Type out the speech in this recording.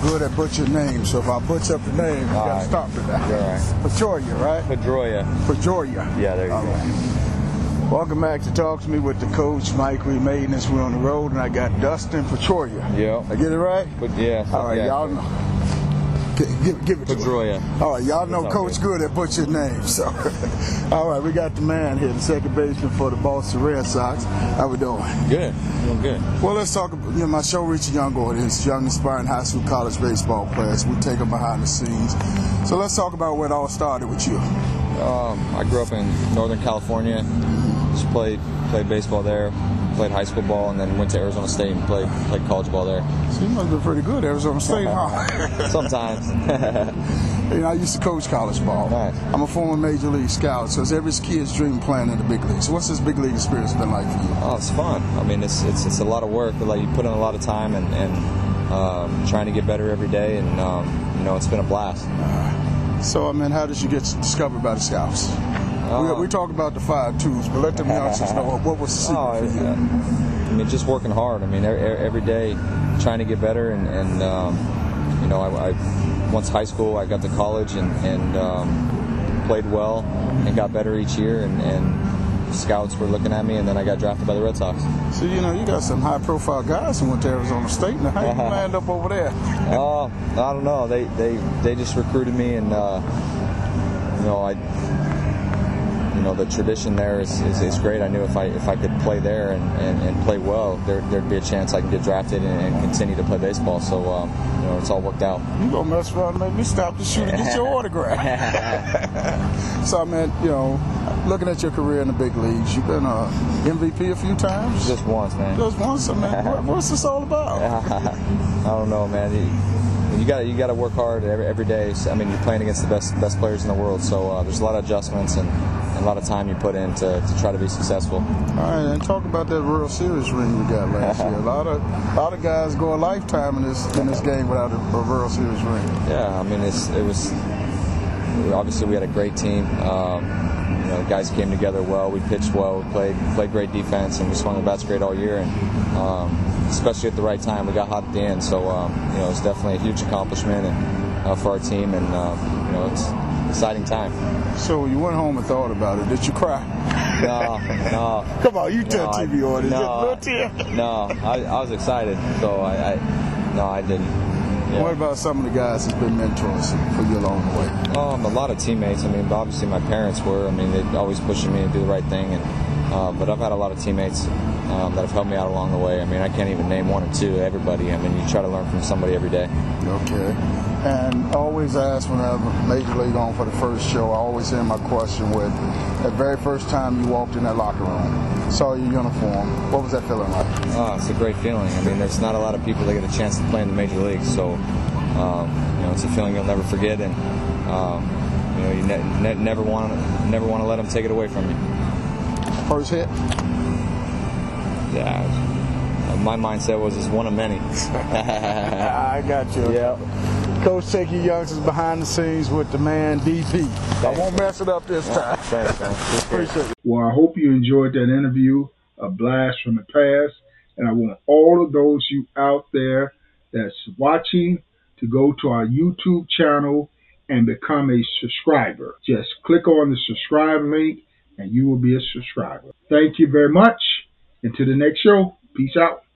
good at butchering names, so if I butcher up the name, you gotta stop me now. You're all right. Pejoria, right? Pedroia. Yeah, there you go. Welcome back to Talk to Me with the coach, Mike. We made this. We're on the road, and I got Dustin Pedroia. Yeah. I get it right? Yeah. All right, y'all know. Give it to Pedroia. All right, y'all know Coach good at butchering names. So, all right, we got the man here, the second baseman for the Boston Red Sox. How we doing? Good. Doing good. Well, let's talk about, my show reaches a young audience, young, inspiring high school, college baseball players. We take them behind the scenes. So let's talk about where it all started with you. I grew up in Northern California. Just played baseball there. Played high school ball, and then went to Arizona State and played college ball there. So you must have been pretty good at Arizona State, huh? Sometimes. I used to coach college ball. Nice. I'm a former major league scout, so it's every kid's dream playing in the big leagues. So what's this big league experience been like for you? Oh, it's fun. I mean, it's a lot of work. Like, you put in a lot of time and trying to get better every day, and it's been a blast. So, how did you get discovered by the scouts? We talk about the 5-2s, but let them youngsters know what was the secret for you. I mean, just working hard. I mean, every day trying to get better, and I once high school, I got to college and played well and got better each year, and scouts were looking at me, and then I got drafted by the Red Sox. So, you got some high-profile guys who went to Arizona State. Now, how did you land up over there? I don't know. They just recruited me, and the tradition there is great. I knew if I could play there and play well, there'd be a chance I could get drafted and continue to play baseball. So it's all worked out. You gonna mess around and make me stop the shoot and get your autograph. So looking at your career in the big leagues, you've been MVP a few times. Just once, man. Just once, man. What's this all about? I don't know, man. You got to work hard every day. I mean, you're playing against the best players in the world, so there's a lot of adjustments and a lot of time you put in to try to be successful. All right, and talk about that World Series ring you got last year. A lot of guys go a lifetime in this game without a World Series ring. Yeah, I mean, it was obviously we had a great team. The guys came together well. We pitched well. We played great defense, and we swung the bats great all year. And especially at the right time, we got hot at the end. So it was definitely a huge accomplishment for our team, and it's an exciting time. So you went home and thought about it. Did you cry? No. Come on, you tell TV audience. No, I was excited. So I didn't. Yeah. What about some of the guys that's been mentors for you along the way? A lot of teammates. I mean, obviously my parents were. I mean, they're always pushing me to do the right thing, but I've had a lot of teammates that have helped me out along the way. I mean, I can't even name one or two. Everybody. I mean, you try to learn from somebody every day. Okay. And I always ask when I have Major League on for the first show, I always end my question with, the very first time you walked in that locker room, saw your uniform, what was that feeling like? Oh, it's a great feeling. I mean, there's not a lot of people that get a chance to play in the Major Leagues, so it's a feeling you'll never forget, and you never want to let them take it away from you. First hit? Yeah. My mindset was it's one of many. I got you. Yeah. Coach, take your youngsters behind the scenes with the man DP. I won't mess it up this time. Thanks, man. Appreciate it. Well, I hope you enjoyed that interview, a blast from the past. And I want all of those you out there that's watching to go to our YouTube channel and become a subscriber. Just click on the subscribe link and you will be a subscriber. Thank you very much. Until the next show, peace out.